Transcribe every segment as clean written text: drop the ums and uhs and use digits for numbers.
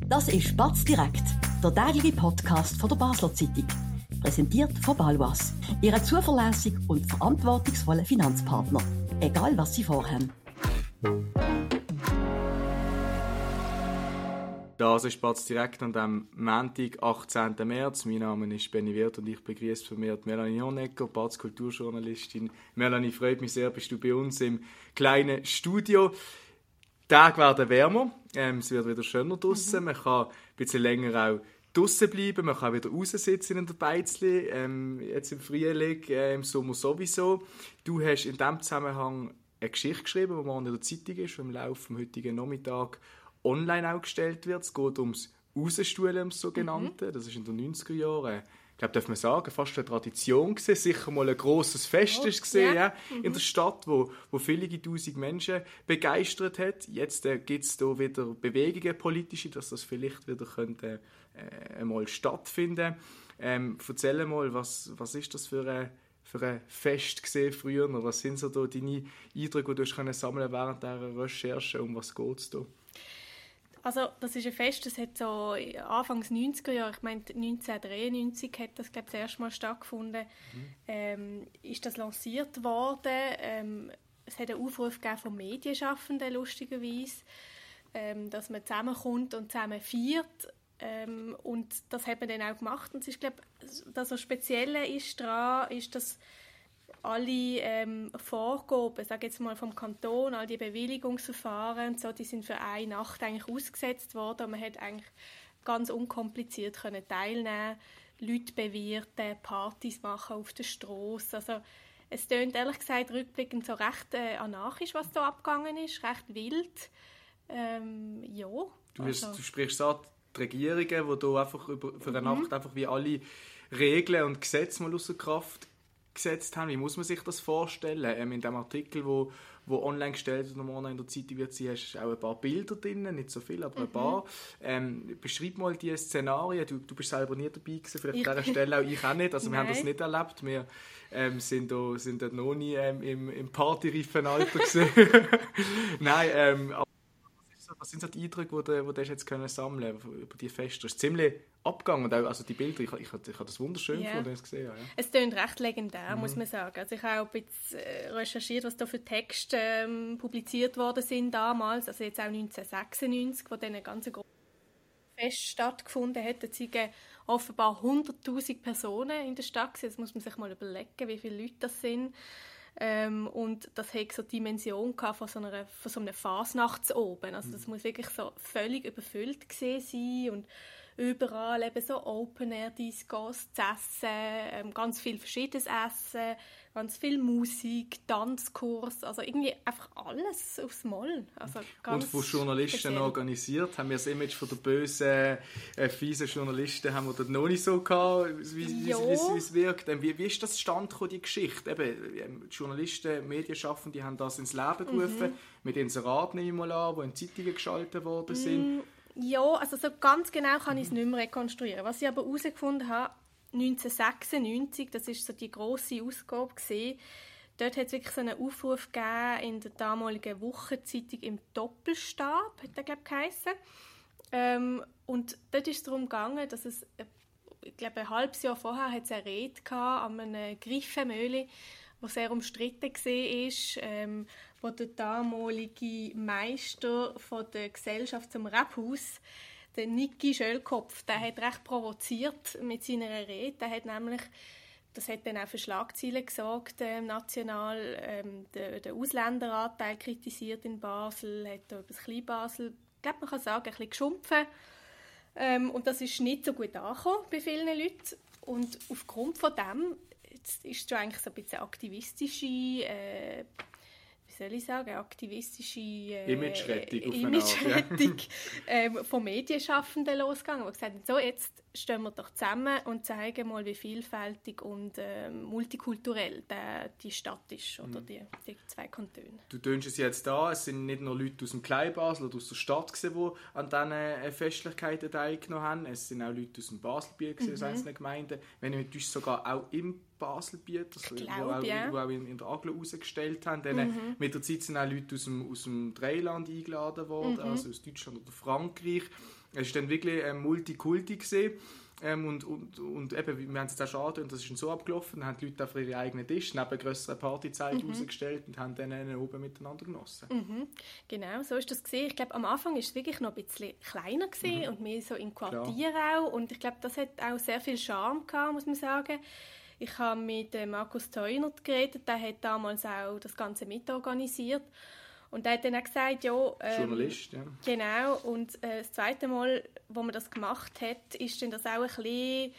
Das ist «Batz direkt», der tägliche Podcast von der Basler Zeitung. Präsentiert von Baloise, Ihrem zuverlässigen und verantwortungsvollen Finanzpartner. Egal, was Sie vorhaben. Das ist «Batz direkt» an dem Montag, 18. März. Mein Name ist Benny Wirth und ich begrüße vermehrt Melanie Honecker, Batz Kulturjournalistin. Melanie, freut mich sehr, bist du bei uns im kleinen Studio. Die Tage werden wärmer, es wird wieder schöner draussen. Man kann ein bisschen länger auch draussen bleiben, man kann wieder raussitzen in der Beizli, jetzt im Frühling, im Sommer sowieso. Du hast in diesem Zusammenhang eine Geschichte geschrieben, die morgen in der Zeitung ist, die im Laufe des heutigen Nachmittags online auch gestellt wird. Es geht ums Rausstuhlen, ums sogenannte. Das ist in den 90er Jahren, ich glaube, darf man sagen, fast eine Tradition gewesen. Sicher mal ein grosses Fest ist gesehen, ja. In der Stadt, wo viele tausend Menschen begeistert hat. Jetzt gibt es da wieder Bewegungen politische, dass das vielleicht wieder könnte, einmal stattfinden. Erzähl mal, was ist das für ein Fest gesehen früher? Oder was sind so da deine Eindrücke, die du sammeln während dieser Recherche? Um was geht es da? Also das ist ein Fest, das hat so Anfangs 90er Jahre, ich meine 1993 hat das, glaube ich, das erste Mal stattgefunden, ist das lanciert worden. Es hat einen Aufruf gegeben von Medienschaffenden, lustigerweise, dass man zusammenkommt und zusammen feiert. Und das hat man dann auch gemacht. Und ich glaube, das so Spezielle ist daran, ist, dass alle Vorgaben, sage jetzt mal vom Kanton, all die Bewilligungsverfahren und so, die sind für eine Nacht eigentlich ausgesetzt worden und man hat eigentlich ganz unkompliziert können teilnehmen, Leute bewirten, Partys machen auf der Strasse. Also es tönt ehrlich gesagt rückblickend so recht anarchisch, was da abgegangen ist, recht wild. Ja. Du sprichst an die Regierungen, die da einfach für eine Nacht einfach wie alle Regeln und Gesetze mal außer Kraft gesetzt haben. Wie muss man sich das vorstellen? In dem Artikel, wo online gestellt wird, morgen in der Zeitung wird sein, hast du auch ein paar Bilder drin, nicht so viel, aber ein paar. Beschreib mal die Szenarien. Du bist selber nie dabei gewesen, vielleicht an dieser Stelle auch ich auch nicht. Also wir haben das nicht erlebt. Wir sind dort noch nie im partyreifen Alter gewesen. Nein, aber was sind so die Eindrücke, die du jetzt sammeln können über die Feste? Das ist ziemlich abgegangen. Also die Bilder, ich habe das wunderschön gefunden, als ich gesehen habe. Ja. Es klingt recht legendär, muss man sagen. Also ich habe auch ein bisschen recherchiert, was da für Texte publiziert worden sind damals. Also jetzt auch 1996, wo dann ein ganz großes Fest stattgefunden hat. Da sind offenbar 100'000 Personen in der Stadt gewesen. Das muss man sich mal überlegen, wie viele Leute das sind. Und das hatte so die Dimension von so einem Fasnachtsoben. Also das muss wirklich so völlig überfüllt gewesen sein und überall eben so Open-Air-Discos zu essen, ganz viel verschiedenes Essen, ganz viel Musik, Tanzkurs, also irgendwie einfach alles aufs Mal. Also und von Journalisten speziell organisiert, haben wir das Image von der bösen, fiesen Journalisten haben wir dort noch nicht so gehabt, wie es wirkt. Wie ist das Stand gekommen, die Geschichte? Eben, die Journalisten, Medienschaffende, die haben das ins Leben gerufen, mit Inseraten nehme ich mal an, die in Zeitungen geschaltet worden sind. Ja, also so ganz genau kann ich es nicht mehr rekonstruieren. Was ich aber herausgefunden habe, 1996, das war so die grosse Ausgabe gewesen, dort hat es wirklich so einen Aufruf gegeben in der damaligen Wochenzeitung im Doppelstab, hat der, glaube ich, geheissen. Und dort ist es darum gegangen, dass es, ich glaube, ein halbes Jahr vorher hat es eine Rede an einem Griffenmühle, die sehr umstritten war, wo der damalige Meister von der Gesellschaft zum Rebhaus, der Niki Schölkopf, der hat recht provoziert mit seiner Rede. Der hat nämlich, das hat dann auch für Schlagzeilen gesorgt, national, den Ausländeranteil kritisiert in Basel, hat da über das Kleinbasel, ich glaube, man kann sagen, ein bisschen geschumpfen. Und das ist nicht so gut angekommen bei vielen Leuten. Und aufgrund von dem ist es schon eigentlich so ein bisschen aktivistische Imagerettung von Medienschaffenden losgegangen, die gesagt haben, so, jetzt stehen wir doch zusammen und zeigen mal, wie vielfältig und multikulturell die Stadt ist, oder die zwei Kantone. Du tönst es jetzt da, es sind nicht nur Leute aus dem Kleinbasel oder aus der Stadt gewesen, die an diesen Festlichkeiten teilgenommen haben, es sind auch Leute aus dem Baselbiet, aus einzelnen Gemeinden, wenn ich mich sogar auch im Baselbieter, die auch auch in der Aglo rausgestellt haben. Dann, mit der Zeit sind auch Leute aus dem Dreiland eingeladen worden, also aus Deutschland oder Frankreich. Es war dann wirklich Multikulti gewesen. Und eben, wir haben es jetzt auch schon angehört, das ist dann so abgelaufen, dann haben die Leute auf ihre eigenen Tisch neben grösseren Partyzelten rausgestellt und haben dann oben miteinander genossen. Genau, so ist das gewesen. Ich glaube, am Anfang war es wirklich noch ein bisschen kleiner gewesen und mehr so im Quartier auch. Und ich glaube, das hat auch sehr viel Charme gehabt, muss man sagen. Ich habe mit Markus Theuner geredet, der hat damals auch das Ganze mitorganisiert. Und er hat dann auch gesagt, Journalist, ja. Genau, und das zweite Mal, wo man das gemacht hat, ist dann das auch ein bisschen,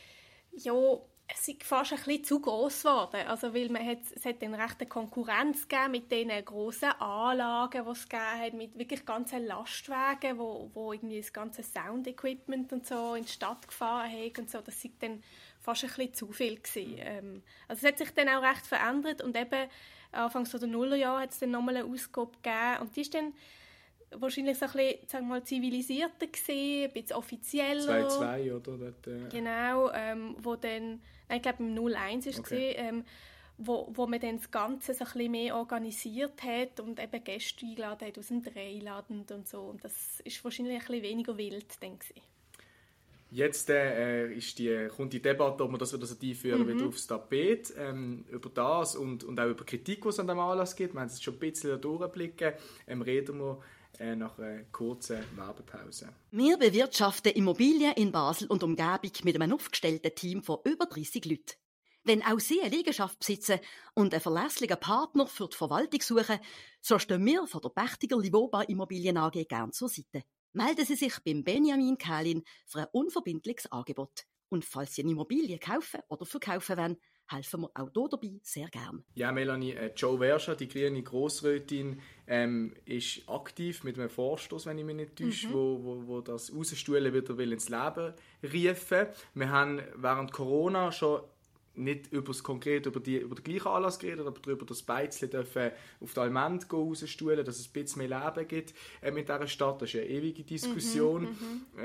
es ist fast ein bisschen zu gross geworden. Also, weil es hat dann recht eine Konkurrenz gegeben mit den grossen Anlagen, die es gegeben hat, mit wirklich ganzen Lastwagen, wo irgendwie das ganze Sound-Equipment und so in die Stadt gefahren haben und so. Das war dann fast ein bisschen zu viel gewesen. Also, es hat sich dann auch recht verändert und eben Anfangs der Nullerjahre hat es dann nochmal eine Ausgabe gegeben und die ist dann wahrscheinlich so ein bisschen, sagen wir mal, zivilisierter gewesen, ein bisschen offizieller. 2-2, oder? Dort, Genau, wo dann, ich glaube im 01 war es, okay. Wo man dann das Ganze so ein bisschen mehr organisiert hat und eben Gäste eingeladen hat aus dem Dreiland und so. Und das ist wahrscheinlich ein bisschen weniger wild dann gewesen. Jetzt kommt die Debatte, ob man das wieder so einführen wieder aufs Tapet. Über das und auch über Kritik, die es an dem Anlass gibt. Wir haben es schon ein bisschen durchblicken. Reden wir nach einer kurzen Werbepause. Wir bewirtschaften Immobilien in Basel und Umgebung mit einem aufgestellten Team von über 30 Leuten. Wenn auch Sie eine Liegenschaft besitzen und einen verlässlichen Partner für die Verwaltung suchen, so stehen wir von der Pächtiger Livoba Immobilien AG gern zur Seite. Melden Sie sich beim Benjamin Kählin für ein unverbindliches Angebot. Und falls Sie eine Immobilie kaufen oder verkaufen wollen, helfen wir auch hier dabei sehr gern. Ja, Melanie, Jo Verscha, die grüne Grossrätin, ist aktiv mit einem Vorstoß, wenn ich mich nicht täusche, wo das Rausstuhlen wieder ins Leben riefen. Wir haben während Corona schon nicht konkret über den gleichen Anlass geredet, aber darüber, dass Beizli auf die Allmend rausstuhlen, dass es ein bisschen mehr Leben gibt mit dieser Stadt. Das ist eine ewige Diskussion.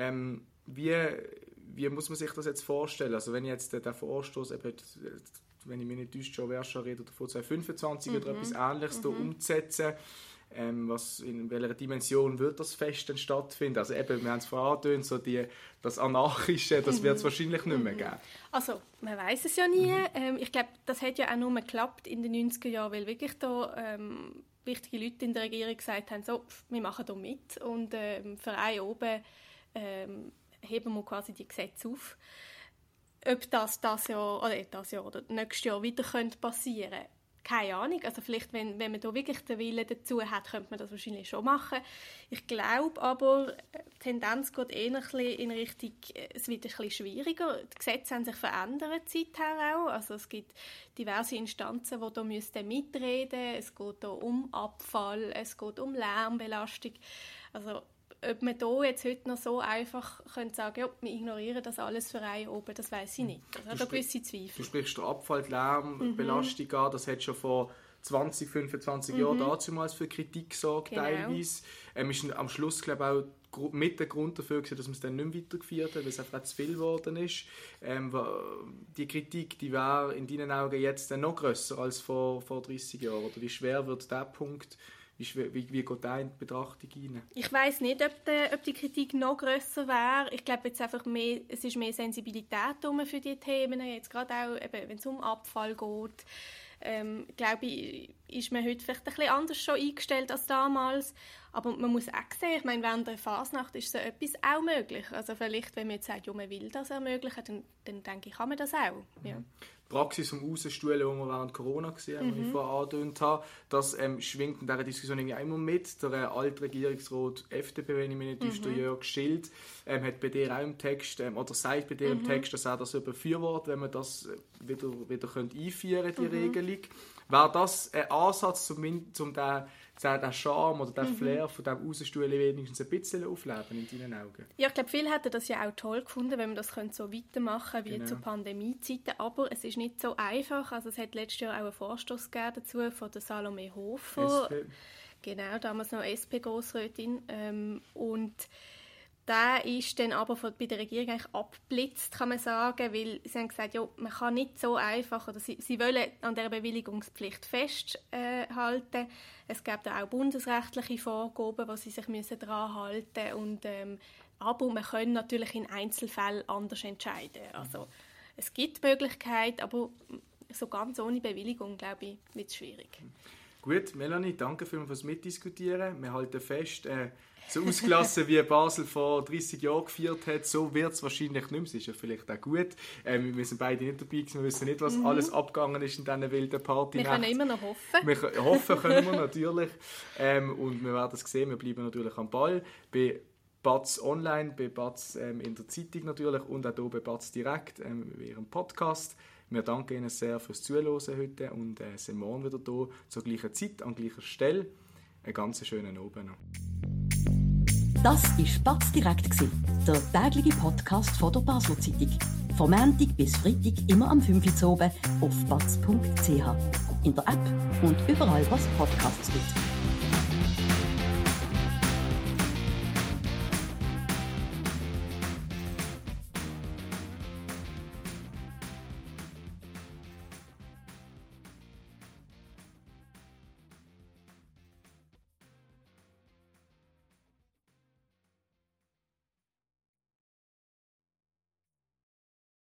Wie muss man sich das jetzt vorstellen? Also wenn jetzt der Vorstoß, wenn ich mich nicht täusche, Jo Verscha redet davon 2025 oder etwas Ähnliches umzusetzen, in welcher Dimension wird das Fest denn stattfinden? Also eben, wir haben es vorhin angedeutet, so das Anarchische, das wird es wahrscheinlich nicht mehr geben. Also, man weiß es ja nie. Ich glaube, das hat ja auch nur geklappt in den 90er Jahren, weil wirklich da wichtige Leute in der Regierung gesagt haben, so, wir machen da mit und Verein oben heben wir quasi die Gesetze auf. Ob das Jahr oder nächstes Jahr wieder passieren könnte, keine Ahnung. Also vielleicht, wenn man da wirklich den Willen dazu hat, könnte man das wahrscheinlich schon machen. Ich glaube aber, die Tendenz geht eher in Richtung, es wird ein bisschen schwieriger. Die Gesetze haben sich verändert seither auch. Also es gibt diverse Instanzen, die da mitreden müssen. Es geht da um Abfall, es geht um Lärmbelastung. Also ob man da jetzt heute noch so einfach könnte sagen, ja, wir ignorieren das alles für einen oben, das weiss ich nicht. Das hat gewisse Zweifel. Du sprichst den Abfall, die Lärmbelastung an, das hat schon vor 20, 25 Jahren damals für Kritik gesorgt, teilweise. Ist am Schluss, glaube ich, auch mit der Grund dafür gewesen, dass man es dann nicht mehr weitergeführt hat, weil es einfach zu viel geworden ist. Die Kritik, die wäre in deinen Augen jetzt noch grösser als vor 30 Jahren? Oder wie schwer wird der Punkt? Wie geht da in die Betrachtung rein? Ich weiss nicht, ob die Kritik noch grösser wäre. Ich glaube jetzt einfach es ist mehr Sensibilität für die Themen. Jetzt gerade auch, wenn es um Abfall geht, glaube ich, ist man heute vielleicht ein bisschen anders schon eingestellt als damals. Aber man muss auch sehen, ich meine, während der Fasnacht ist so etwas auch möglich. Also vielleicht, wenn man jetzt sagt, ja, man will das ermöglichen, dann denke ich, kann man das auch. Ja. Die Praxis vom Rausstuhlen, die wir während Corona gesehen haben, wie ich vorhin angedeutet habe, das schwingt in dieser Diskussion irgendwie auch immer mit. Der alte Regierungsrat FDP, wenn ich mich nicht täusche, der Jörg Schild, hat bei dir auch im Text, oder sagt bei dir im Text, dass er das befürwortet, wenn man das wieder einführen könnte, die Regelung. Wäre das ein Ansatz, um den Charme oder den Flair von diesem Rausstuhlen wenigstens ein bisschen aufleben in deinen Augen? Ja, ich glaube, viele hätten das ja auch toll gefunden, wenn man das so weitermachen könnte wie zu Pandemiezeiten. Aber es ist nicht so einfach. Also es hat letztes Jahr auch einen Vorstoß dazu von der Salome Hofer. SP. Genau, damals noch SP-Grossrätin. Und der ist dann aber bei der Regierung eigentlich abgeblitzt, kann man sagen, weil sie haben gesagt, ja, man kann nicht so einfach, oder sie wollen an der Bewilligungspflicht festhalten. Es gibt auch bundesrechtliche Vorgaben, wo sie sich daran halten müssen. Aber man kann natürlich in Einzelfällen anders entscheiden. Also, es gibt Möglichkeiten, aber so ganz ohne Bewilligung, glaube ich, wird es schwierig. Gut, Melanie, danke fürs Mitdiskutieren. Wir halten fest, so ausgelassen wie Basel vor 30 Jahren geführt hat, so wird es wahrscheinlich nicht mehr. Das ist ja vielleicht auch gut. Wir sind beide nicht dabei gewesen, wir wissen nicht, was alles abgegangen ist in diesen wilden Party. Wir können immer noch hoffen. Hoffen können wir natürlich. Und wir werden es sehen, wir bleiben natürlich am Ball. Bei BATZ Online, bei BATZ in der Zeitung natürlich und auch hier bei BATZ Direkt, in ihrem Podcast. Wir danken Ihnen sehr fürs Zuhören heute und sind morgen wieder hier zur gleichen Zeit, an gleicher Stelle. Einen ganz schönen Abend noch. Das war BATZ Direkt, der tägliche Podcast von der Basler Zeitung. Von Montag bis Freitag immer am 5 Uhr oben auf batz.ch. In der App und überall, was Podcasts gibt.